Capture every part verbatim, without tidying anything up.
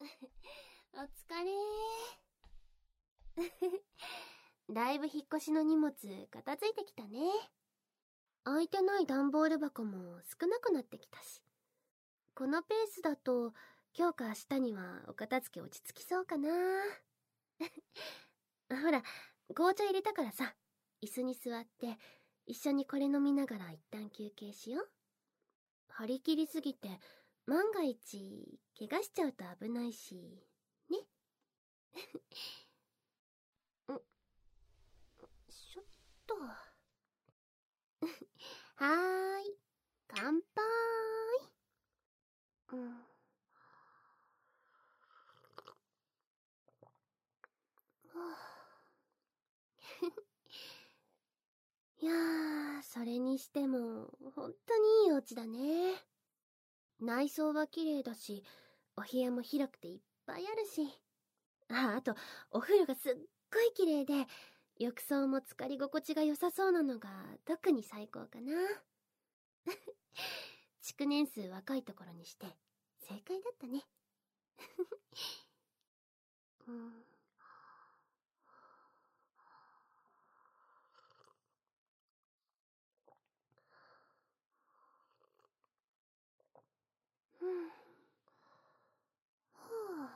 お疲れー。だいぶ引っ越しの荷物片付いてきたね。空いてない段ボール箱も少なくなってきたし、このペースだと今日か明日にはお片付け落ち着きそうかな。ほら、紅茶入れたからさ、椅子に座って一緒にこれ飲みながら一旦休憩しよう。張り切りすぎて万が一怪我しちゃうと危ないしね。んちょっとはーい、乾杯。うん。いやー、それにしても本当にいいお家だね。内装は綺麗だし、お部屋も広くていっぱいあるし、あ、あとお風呂がすっごい綺麗で、浴槽も浸かり心地が良さそうなのが特に最高かな。築年数若いところにして正解だったね。うん。うん。は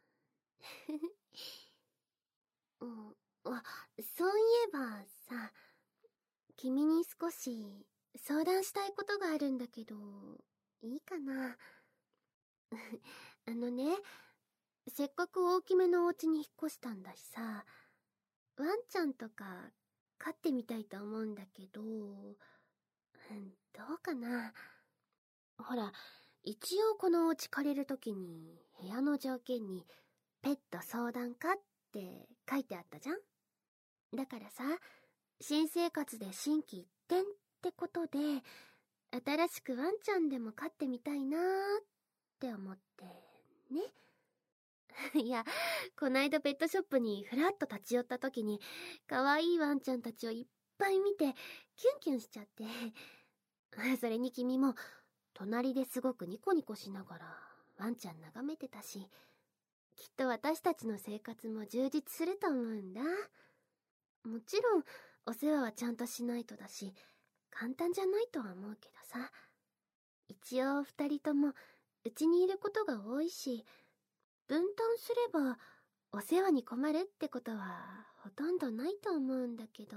あ。うん。あ、そういえばさ、君に少し相談したいことがあるんだけど、いいかな。あのね、せっかく大きめのお家に引っ越したんだしさ、ワンちゃんとか飼ってみたいと思うんだけど、うん、どうかな。ほら、一応このお家借りるときに部屋の条件にペット相談家って書いてあったじゃん。だからさ、新生活で心機一転ってことで、新しくワンちゃんでも飼ってみたいなーって思ってね。いや、こないだペットショップにふらっと立ち寄った時に可愛いワンちゃんたちをいっぱい見てキュンキュンしちゃって、それに君も隣ですごくニコニコしながらワンちゃん眺めてたし、きっと私たちの生活も充実すると思うんだ。もちろんお世話はちゃんとしないとだし、簡単じゃないとは思うけどさ、一応二人ともうちにいることが多いし、分担すればお世話に困るってことはほとんどないと思うんだけど、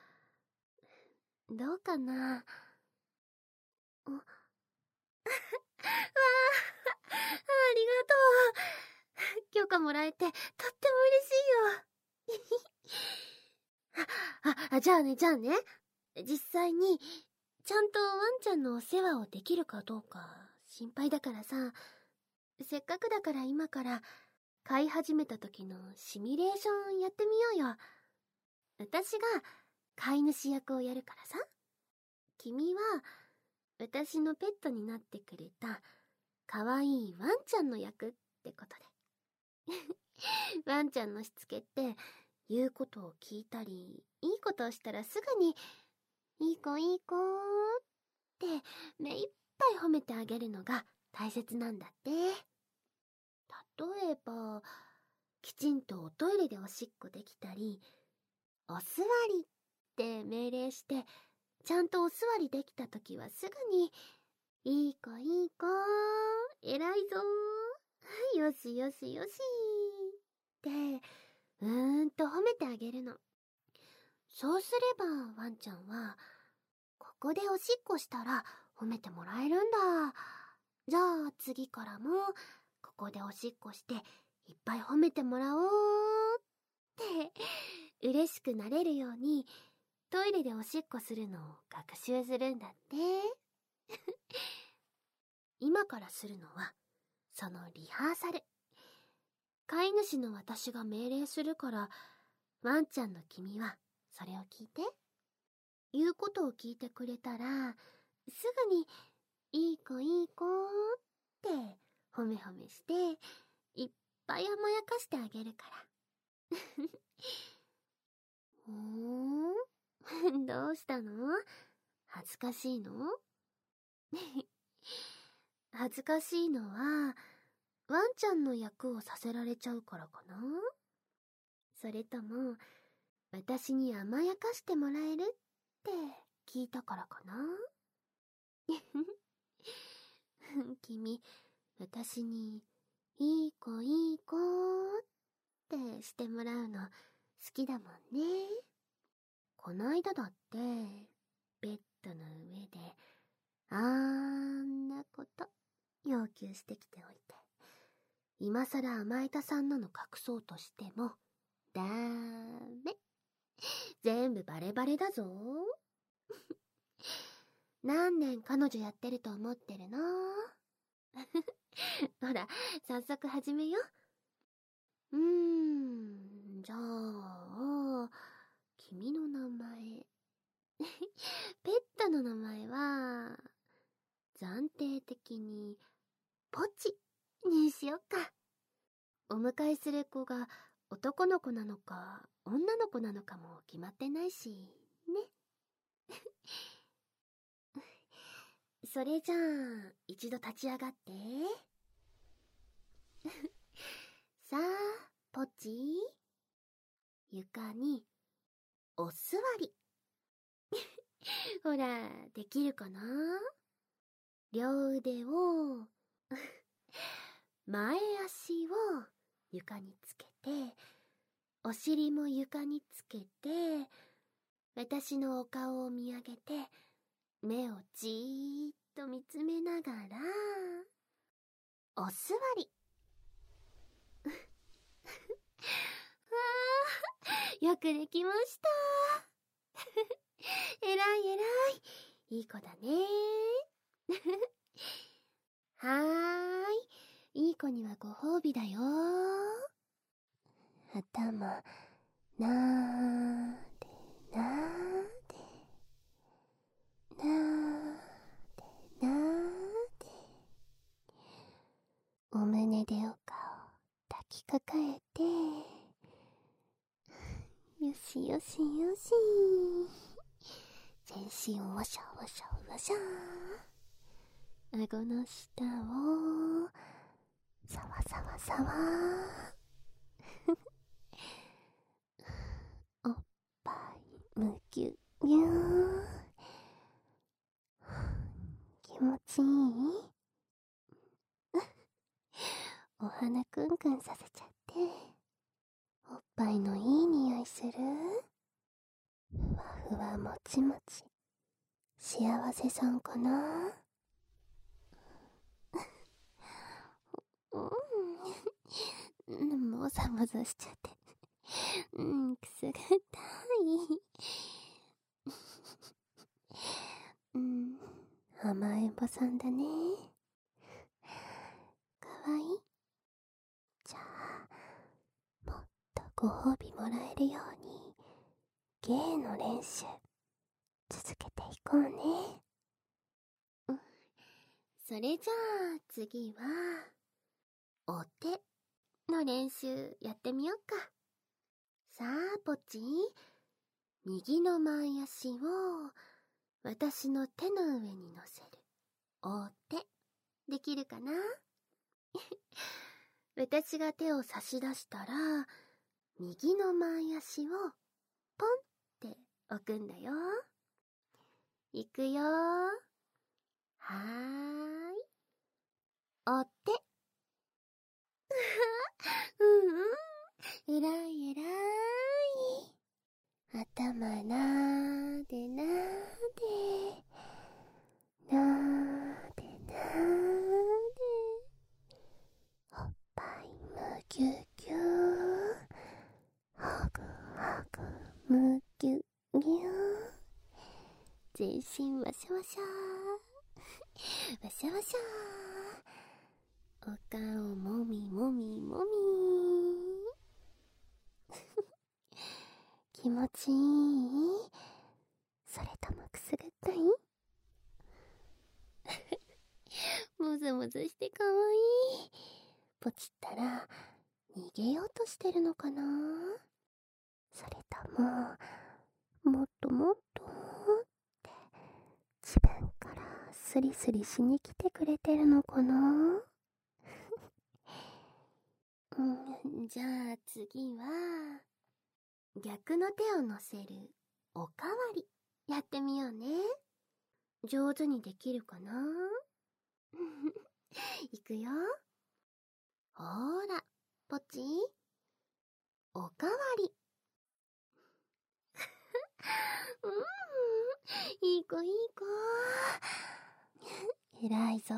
どうかな。あ、わあ、ありがとう。許可もらえてとっても嬉しいよ。あ、あ、じゃあね、じゃあね、実際にちゃんとワンちゃんのお世話をできるかどうか心配だからさ、せっかくだから今から飼い始めた時のシミュレーションやってみようよ。私が飼い主役をやるからさ、君は私のペットになってくれた可愛いワンちゃんの役ってことで。ワンちゃんのしつけって言うことを聞いたり、いいことをしたらすぐにいい子いい子って目いっぱい褒めてあげるのが大切なんだって。例えば、きちんとおトイレでおしっこできたり、お座りって命令して、ちゃんとお座りできたときはすぐに、いい子いい子、偉いぞー、よしよしよしって、うーんと褒めてあげるの。そうすればワンちゃんは、ここでおしっこしたら褒めてもらえるんだ。じゃあ次からも、ここでおしっこしていっぱい褒めてもらおうって嬉しくなれるようにトイレでおしっこするのを学習するんだって。今からするのはそのリハーサル。飼い主の私が命令するから、ワンちゃんの君はそれを聞いて。言うことを聞いてくれたらすぐにいい子いい子って褒め褒めしていっぱい甘やかしてあげるから。ふーんどうしたの？恥ずかしいの？恥ずかしいのはワンちゃんの役をさせられちゃうからかな？それとも、私に甘やかしてもらえるって聞いたからかな？君、私に、いい子いい子ってしてもらうの好きだもんね。こないだだって、ベッドの上で、あんなこと要求してきておいて、今さら甘えたさんなの隠そうとしても、だーめ。全部バレバレだぞ。何年彼女やってると思ってるの？ほら、早速始めよう。うーん、じゃあ、君の名前。ペットの名前は、暫定的に、ポチにしよっか。お迎えする子が男の子なのか女の子なのかも決まってないし、ね。それじゃあ、一度立ち上がって。さあ、ポチ。床に、お座り。ほら、できるかな？両腕を、前足を床につけて、お尻も床につけて、私のお顔を見上げて、目をじーっと見つめながら、お座り。わー、よくできました。えらいえらい。いい子だね。はーい。いい子にはご褒美だよ。頭、なーで、なーで、なーで、なーで。お胸でお顔抱きかかえて。よしよしよし。全身をわしゃわしゃわしゃ。顎の下をさわさわさわ。おっぱいむぎゅぎゅー。気持ちいい？お鼻くんくんさせちゃって、おっぱいのいい匂いする？ふわふわもちもち、幸せさんかな？うん、もざもざしちゃって、うん、くすぐったい。うん、甘えん坊さんだね。かわいい。じゃあ、もっとご褒美もらえるように、芸の練習、続けていこうね。うん、それじゃあ、次は、お手の練習やってみようか。さあ、ポチ。右の前足を、私の手の上に乗せる。お手。できるかな？私が手を差し出したら、右の前足をポンって置くんだよ。いくよ。はーい。お手。うんうん。えらいえらい。頭なーでなーで。なーでなーで。おっぱいむぎゅぎゅー。はぐはぐむぎゅぎゅー。全身わしゃわしゃー。わしゃわしゃー。お顔もみもみもみー。気持ちいい？それともくすぐったい？もざもざしてかわいい。ポチったら逃げようとしてるのかな？それとももっともっとって自分からスリスリしに来てくれてるのかな？ うん、じゃあ次は、逆の手を乗せるおかわりやってみようね。上手にできるかな？いくよ。ほーら、ポチおかわり。うん、いい子いい子。偉いぞ。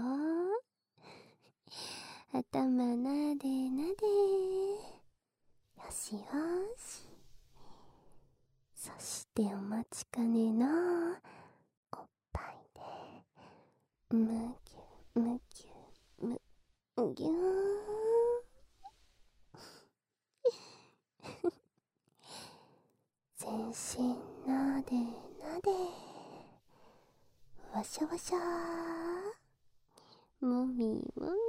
頭なでなで。よしよし。そしてお待ちかねのおっぱいでむぎゅむぎゅむぎゅー全身なでなでわしゃわしゃーもみもみ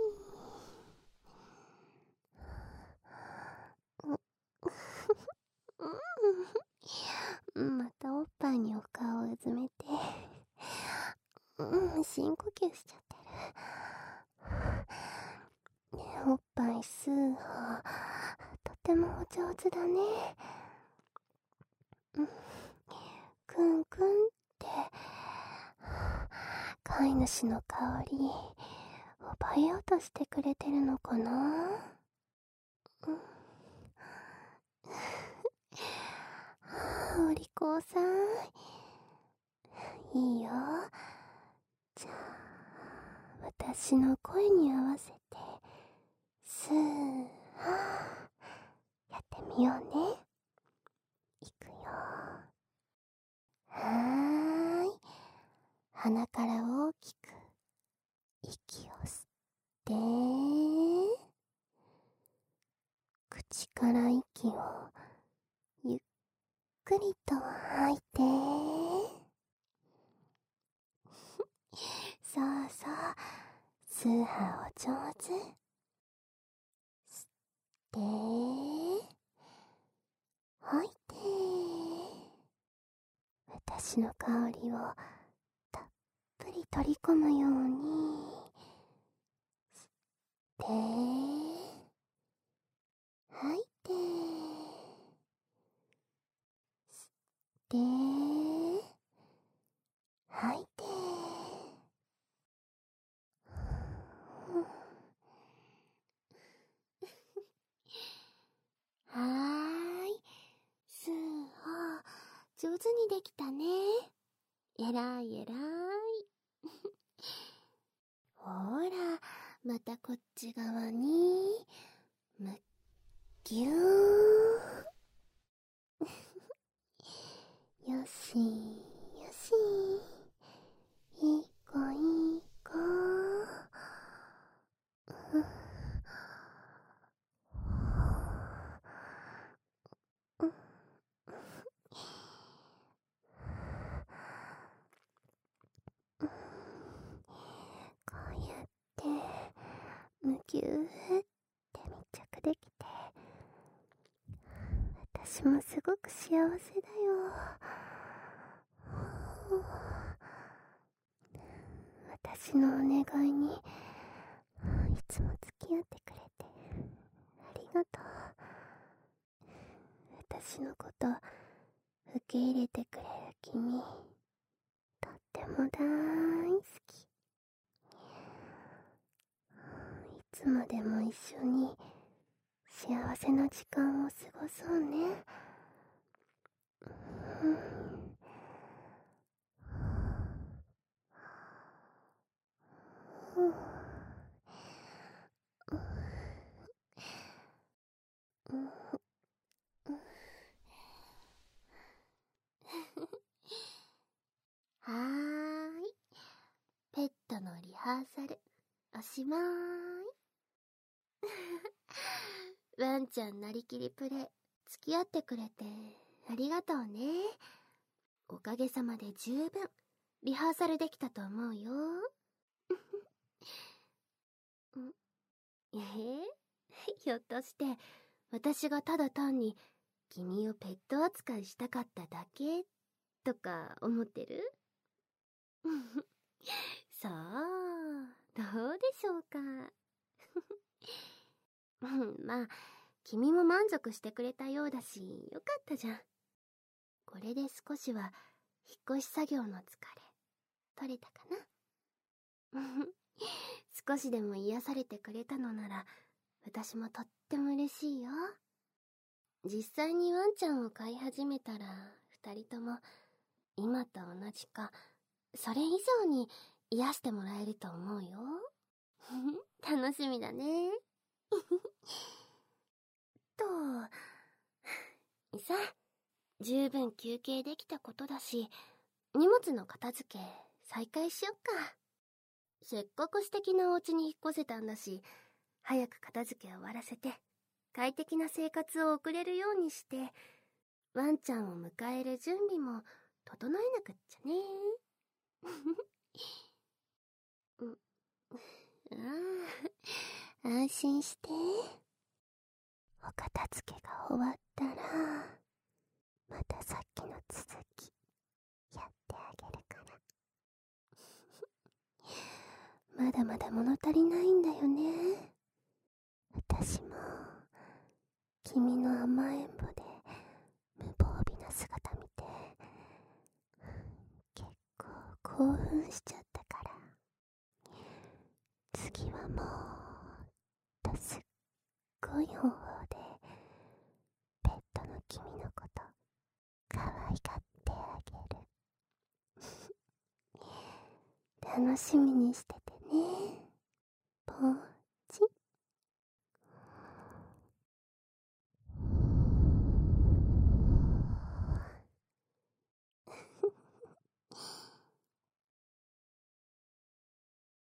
うん、またおっぱいにお顔をうずめてうん、深呼吸しちゃってる。ね、おっぱい吸う方とてもお上手だね。うん、くんくんって飼い主の香り奪いようとしてくれてるのかな。うんお利口さん、いいよ。じゃあ私の声に合わせてスーハーやってみようね。いくよ。はーい、鼻から大きく息を吸って口から息をゆっくりと吐いてそうそう、スーハーを上手。吸って吐いて私の香りをたっぷり取り込むように吸って吐いて吸って吐いてはーい、スーハー上手にできたね。えらいえらい。ほら、またこっち側にむっぎゅーよしよし、いい子いい子。こうやってむぎゅーって密着できて私もすごく幸せだよ。私のお願いにいつも付き合ってくれてありがとう。私のこと受け入れてくれる君、とっても大好き。いつまでも一緒に幸せな時間を過ごそうね。うんうんうんはーい、ペットのリハーサルおしまーい。ワンちゃんなりきりプレイ付き合ってくれてありがとうね。おかげさまで十分リハーサルできたと思うよ。んえー、ひょっとして私がただ単に君をペット扱いしたかっただけとか思ってる？さあ、どうでしょうか。 うん、まあ、君も満足してくれたようだし、よかったじゃん。これで少しは、引っ越し作業の疲れ、取れたかな。少しでも癒されてくれたのなら、私もとっても嬉しいよ。実際にワンちゃんを飼い始めたら、二人とも、今と同じか、それ以上に癒してもらえると思うよ。楽しみだね。と、さあ、十分休憩できたことだし、荷物の片付け再開しよっか。せっかく素敵なお家に引っ越せたんだし、早く片付け終わらせて、快適な生活を送れるようにして、ワンちゃんを迎える準備も整えなくっちゃね。うん、ああ、安心して。お片付けが終わったら、またさっきの続き、やってあげるから。まだまだ物足りないんだよね。私も、君の甘えん坊で、無防備な姿見て、結構興奮しちゃったから。次はもっとすっごい方法で、ペットの君のこと、可愛がってあげる。楽しみにしてて